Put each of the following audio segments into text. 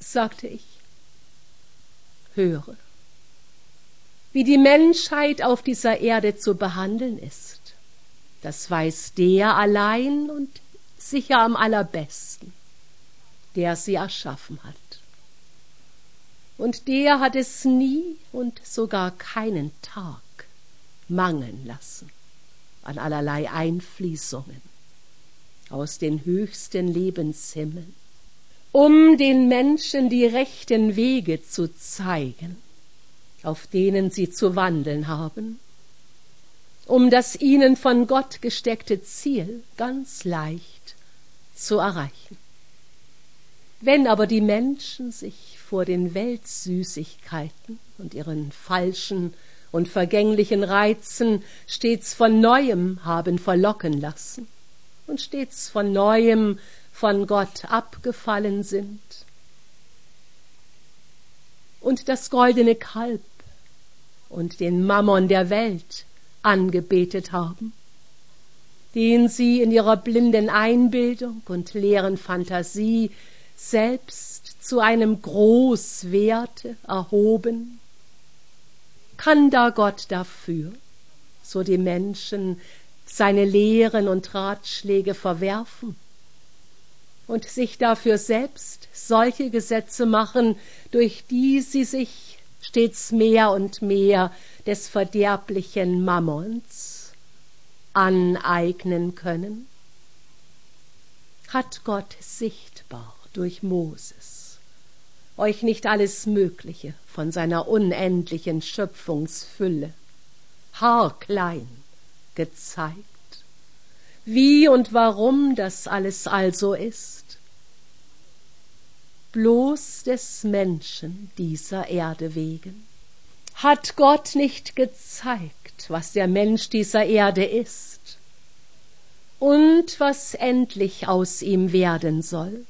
sagte ich. Höre, wie die Menschheit auf dieser Erde zu behandeln ist. Das weiß der allein und sicher am allerbesten, der sie erschaffen hat. Und der hat es nie und sogar keinen Tag mangeln lassen an allerlei Einfließungen aus den höchsten Lebenshimmeln, um den Menschen die rechten Wege zu zeigen, auf denen sie zu wandeln haben, um das ihnen von Gott gesteckte Ziel ganz leicht zu erreichen. Wenn aber die Menschen sich vor den Weltsüßigkeiten und ihren falschen und vergänglichen Reizen stets von Neuem haben verlocken lassen und stets von Neuem von Gott abgefallen sind und das goldene Kalb und den Mammon der Welt angebetet haben, den sie in ihrer blinden Einbildung und leeren Fantasie selbst zu einem Großwerte erhoben, kann da Gott dafür, so die Menschen seine Lehren und Ratschläge verwerfen und sich dafür selbst solche Gesetze machen, durch die sie sich stets mehr und mehr des verderblichen Mammons aneignen können? Hat Gott sichtbar durch Moses euch nicht alles Mögliche von seiner unendlichen Schöpfungsfülle haarklein gezeigt, wie und warum das alles also ist? Bloß des Menschen dieser Erde wegen. Hat Gott nicht gezeigt, was der Mensch dieser Erde ist und was endlich aus ihm werden soll?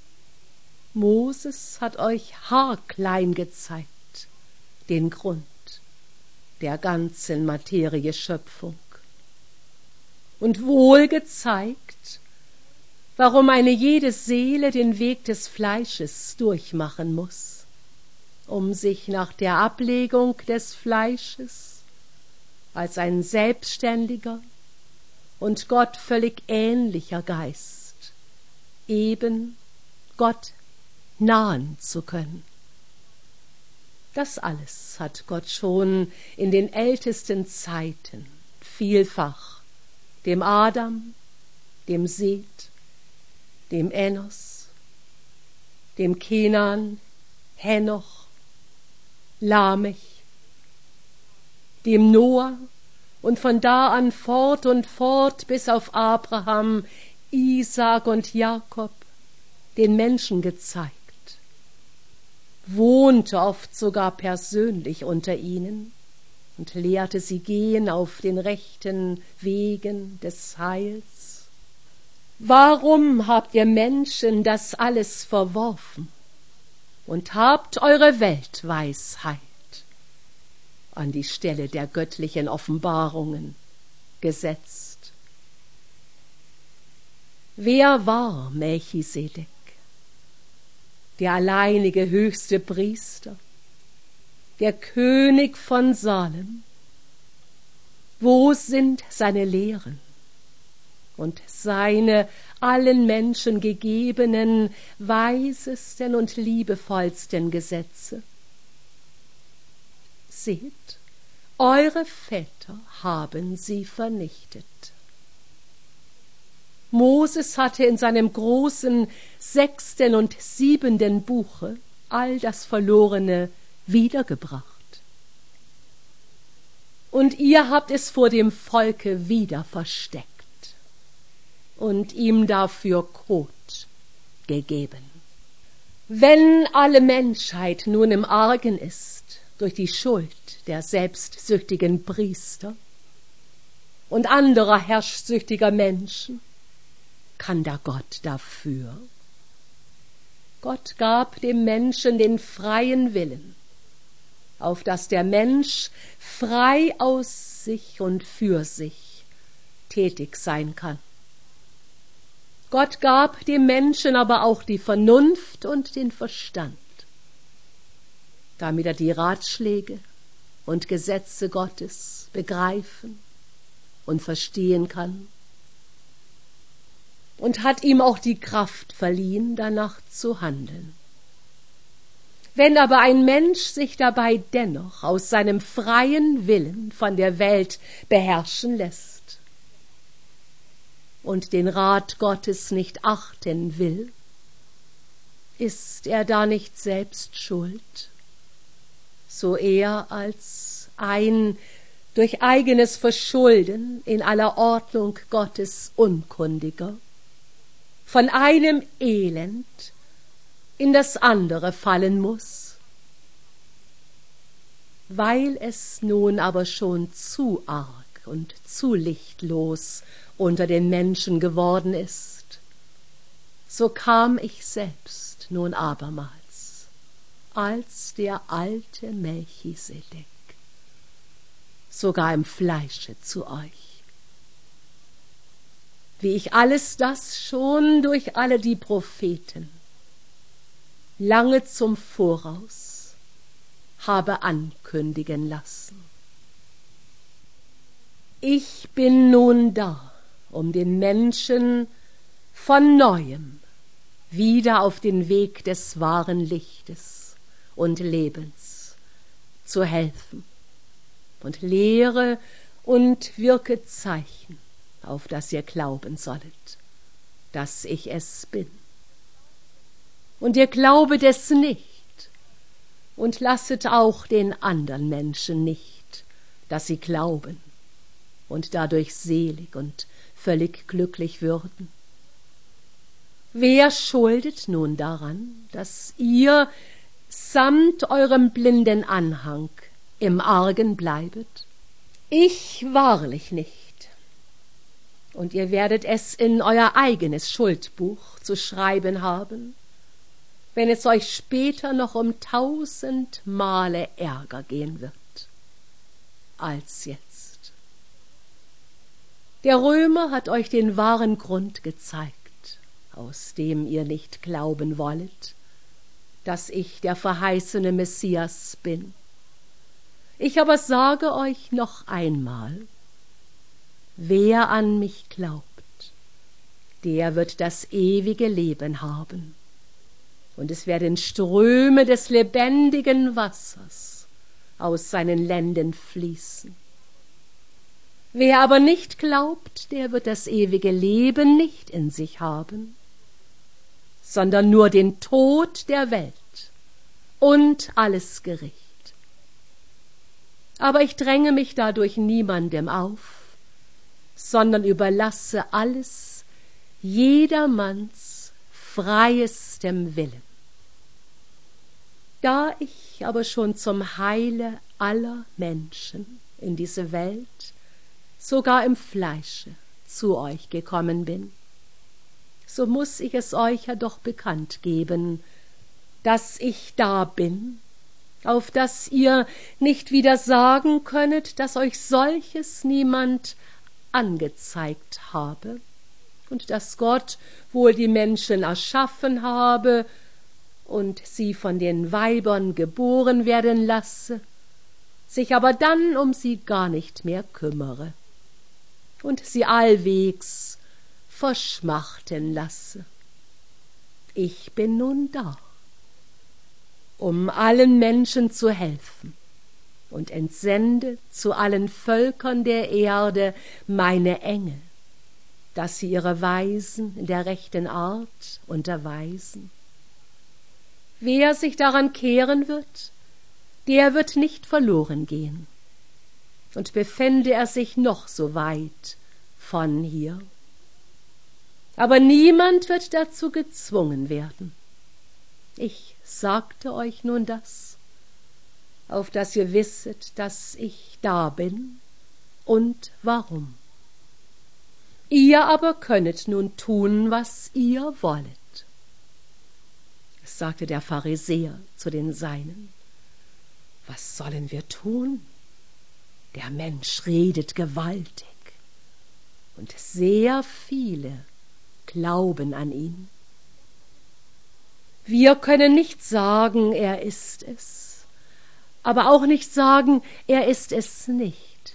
Moses hat euch haarklein gezeigt, den Grund der ganzen Materie Schöpfung, und wohl gezeigt, warum eine jede Seele den Weg des Fleisches durchmachen muss, um sich nach der Ablegung des Fleisches als ein selbstständiger und Gott völlig ähnlicher Geist eben Gott nahen zu können. Das alles hat Gott schon in den ältesten Zeiten vielfach dem Adam, dem Seth, dem Enos, dem Kenan, Henoch, Lamech, dem Noah und von da an fort und fort bis auf Abraham, Isaak und Jakob den Menschen gezeigt, wohnte oft sogar persönlich unter ihnen und lehrte sie gehen auf den rechten Wegen des Heils. Warum habt ihr Menschen das alles verworfen und habt eure Weltweisheit an die Stelle der göttlichen Offenbarungen gesetzt? Wer war Melchisedek, der alleinige höchste Priester, der König von Salem? Wo sind seine Lehren und seine allen Menschen gegebenen, weisesten und liebevollsten Gesetze? Seht, eure Väter haben sie vernichtet. Moses hatte in seinem großen 6. und 7. Buche all das Verlorene wiedergebracht. Und ihr habt es vor dem Volke wieder versteckt und ihm dafür Kot gegeben. Wenn alle Menschheit nun im Argen ist durch die Schuld der selbstsüchtigen Priester und anderer herrschsüchtiger Menschen, kann da Gott dafür? Gott gab dem Menschen den freien Willen, auf dass der Mensch frei aus sich und für sich tätig sein kann. Gott gab dem Menschen aber auch die Vernunft und den Verstand, damit er die Ratschläge und Gesetze Gottes begreifen und verstehen kann, und hat ihm auch die Kraft verliehen, danach zu handeln. Wenn aber ein Mensch sich dabei dennoch aus seinem freien Willen von der Welt beherrschen lässt und den Rat Gottes nicht achten will, ist er da nicht selbst schuld, so er als ein durch eigenes Verschulden in aller Ordnung Gottes Unkundiger von einem Elend in das andere fallen muß? Weil es nun aber schon zu arg und zu lichtlos unter den Menschen geworden ist, so kam ich selbst nun abermals als der alte Melchisedek, sogar im Fleische zu euch, wie ich alles das schon durch alle die Propheten lange zum Voraus habe ankündigen lassen. Ich bin nun da, um den Menschen von Neuem wieder auf den Weg des wahren Lichtes und Lebens zu helfen und lehre und wirke Zeichen, auf das ihr glauben sollet, dass ich es bin. Und ihr glaubet es nicht und lasset auch den andern Menschen nicht, dass sie glauben und dadurch selig und völlig glücklich würden. Wer schuldet nun daran, dass ihr samt eurem blinden Anhang im Argen bleibet? Ich wahrlich nicht. Und ihr werdet es in euer eigenes Schuldbuch zu schreiben haben, wenn es euch später noch um 1000 Male ärger gehen wird als jetzt. Der Römer hat euch den wahren Grund gezeigt, aus dem ihr nicht glauben wollet, dass ich der verheißene Messias bin. Ich aber sage euch noch einmal, wer an mich glaubt, der wird das ewige Leben haben, und es werden Ströme des lebendigen Wassers aus seinen Lenden fließen. Wer aber nicht glaubt, der wird das ewige Leben nicht in sich haben, sondern nur den Tod der Welt und alles Gericht. Aber ich dränge mich dadurch niemandem auf, sondern überlasse alles jedermanns freiestem Willen. Da ich aber schon zum Heile aller Menschen in diese Welt, sogar im Fleische, zu euch gekommen bin, so muß ich es euch ja doch bekannt geben, dass ich da bin, auf dass ihr nicht wieder sagen könnet, dass euch solches niemand angezeigt habe, und dass Gott wohl die Menschen erschaffen habe und sie von den Weibern geboren werden lasse, sich aber dann um sie gar nicht mehr kümmere und sie allwegs verschmachten lasse. Ich bin nun da, um allen Menschen zu helfen, und entsende zu allen Völkern der Erde meine Engel, dass sie ihre Weisen in der rechten Art unterweisen. Wer sich daran kehren wird, der wird nicht verloren gehen, und befände er sich noch so weit von hier. Aber niemand wird dazu gezwungen werden. Ich sagte euch nun das, auf dass ihr wisset, dass ich da bin und warum. Ihr aber könnet nun tun, was ihr wollet. Es sagte der Pharisäer zu den Seinen: Was sollen wir tun? Der Mensch redet gewaltig, und sehr viele glauben an ihn. Wir können nicht sagen, er ist es, aber auch nicht sagen, er ist es nicht.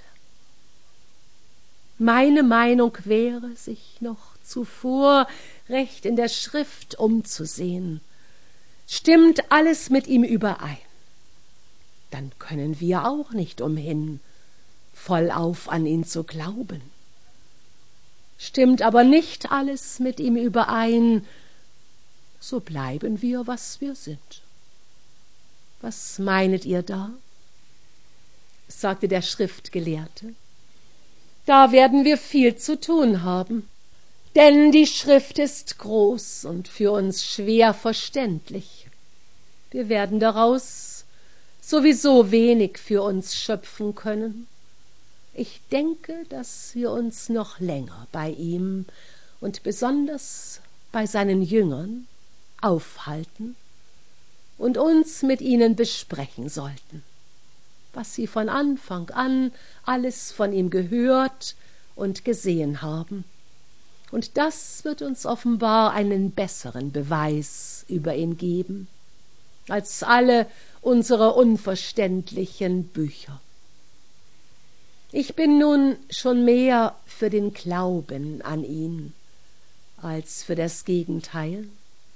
Meine Meinung wäre, sich noch zuvor recht in der Schrift umzusehen. Stimmt alles mit ihm überein, dann können wir auch nicht umhin, vollauf an ihn zu glauben. Stimmt aber nicht alles mit ihm überein, so bleiben wir, was wir sind. Was meinet ihr da? Sagte der Schriftgelehrte. Da werden wir viel zu tun haben, denn die Schrift ist groß und für uns schwer verständlich. Wir werden daraus sowieso wenig für uns schöpfen können. Ich denke, dass wir uns noch länger bei ihm und besonders bei seinen Jüngern aufhalten und uns mit ihnen besprechen sollten, was sie von Anfang an alles von ihm gehört und gesehen haben. Und das wird uns offenbar einen besseren Beweis über ihn geben, als alle unsere unverständlichen Bücher. Ich bin nun schon mehr für den Glauben an ihn als für das Gegenteil.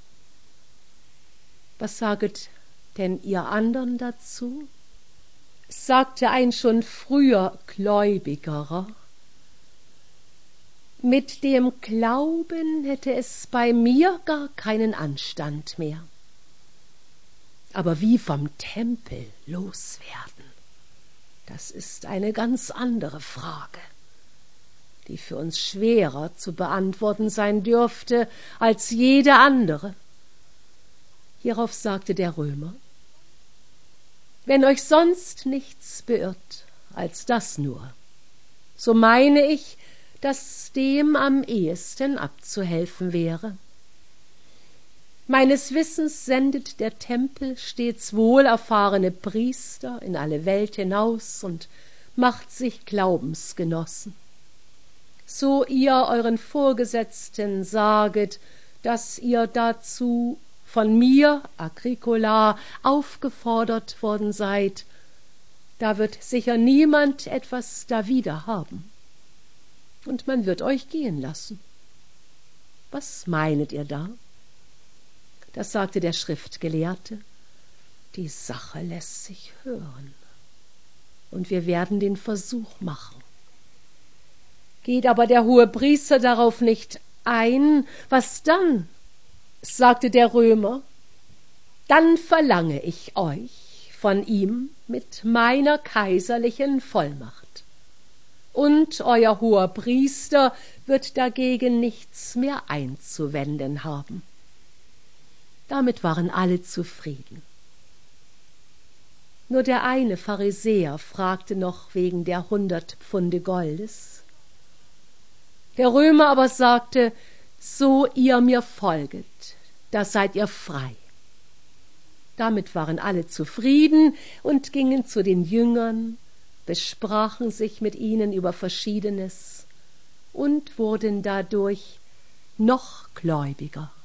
Was saget denn ihr andern dazu? Sagte ein schon früher Gläubigerer. Mit dem Glauben hätte es bei mir gar keinen Anstand mehr. Aber wie vom Tempel loswerden, das ist eine ganz andere Frage, die für uns schwerer zu beantworten sein dürfte als jede andere. Hierauf sagte der Römer: Wenn euch sonst nichts beirrt als das nur, so meine ich, dass dem am ehesten abzuhelfen wäre. Meines Wissens sendet der Tempel stets wohlerfahrene Priester in alle Welt hinaus und macht sich Glaubensgenossen. So ihr euren Vorgesetzten saget, dass ihr dazu von mir, Agricola, aufgefordert worden seid, da wird sicher niemand etwas dawider haben, und man wird euch gehen lassen. Was meinet ihr da? Das sagte der Schriftgelehrte: Die Sache lässt sich hören, und wir werden den Versuch machen. Geht aber der Hohepriester darauf nicht ein, was dann? Sagte der Römer: Dann verlange ich euch von ihm mit meiner kaiserlichen Vollmacht. Und euer Hohepriester wird dagegen nichts mehr einzuwenden haben. Damit waren alle zufrieden. Nur der eine Pharisäer fragte noch wegen der 100 Pfunde Goldes. Der Römer aber sagte: So ihr mir folget, da seid ihr frei. Damit waren alle zufrieden und gingen zu den Jüngern, besprachen sich mit ihnen über Verschiedenes und wurden dadurch noch gläubiger.